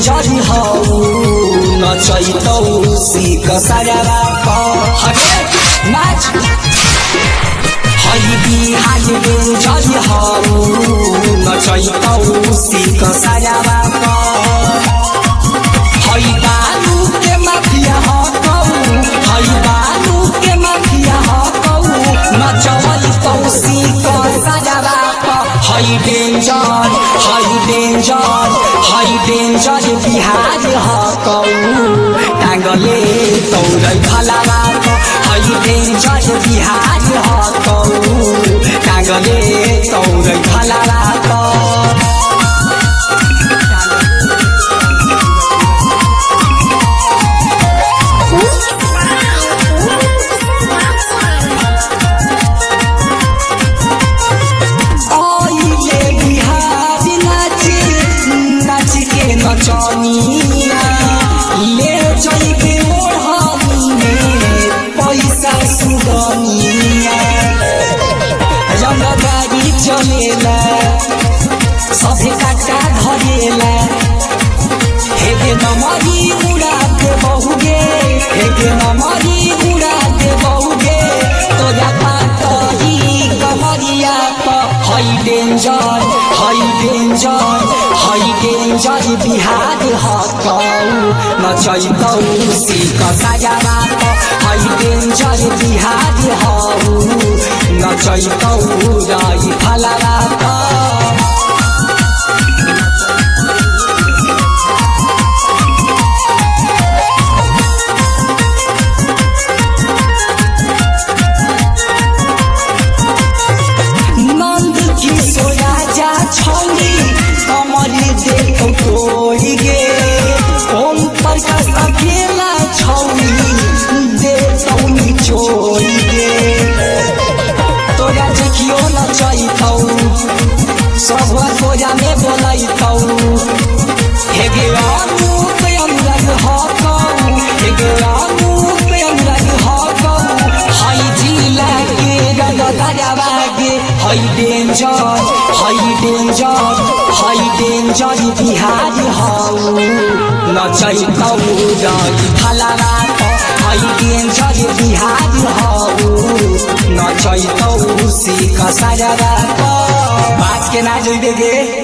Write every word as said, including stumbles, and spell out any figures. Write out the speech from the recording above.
Danger हौ नचैतौ सिक सजरा हटे नाच हई बिहार डेंजर हौ नचैतौ सिक सजरा हई बालू के माफिया हकौ हई बालू के माफिया हकौ नचैतौ सिक सजरा हई डेंजर हई डेंजर हई डेंजर बिहार हकौ टांगले तौरै फलावा हई डेंजर बिहार हकौ टांगले तौरै फलावा नचनिया ले जइबे ओढ़नी में पैसा सुगनिया रंग गाड़ी चलेला सभे काटा धरेला हेगे नमरी उड़ा दे बहुगे हेगे नमरी उड़ा दे बहुगे तोरा पातरी कमरिया प हई डेंजर हई डेंजर हई डेंजर बिहार हकौ नचैतौ सिक सजरा हई डेंजर बिहार हौ नचैतौ राई फलरा नंद किशोर राजा छौरी कमरी देखौ तोरी गे ओम प्रकाश अकेला छौरी देखौ निचोरी गे तोरा देखियो नचैतौ सब तोरा में बोलैतौ हेगे अनूप अनुराग हकौ हेगे अनूप अनुराग हकौ हई जिला के रंगदारवा गे हई डेंजर हई डेंजर हई डेंजर बिहार हौ नचैतौ राई फलरा हई डेंजर बिहार हौ नचैतौ सिक सजरा बात के ना जइबे गे।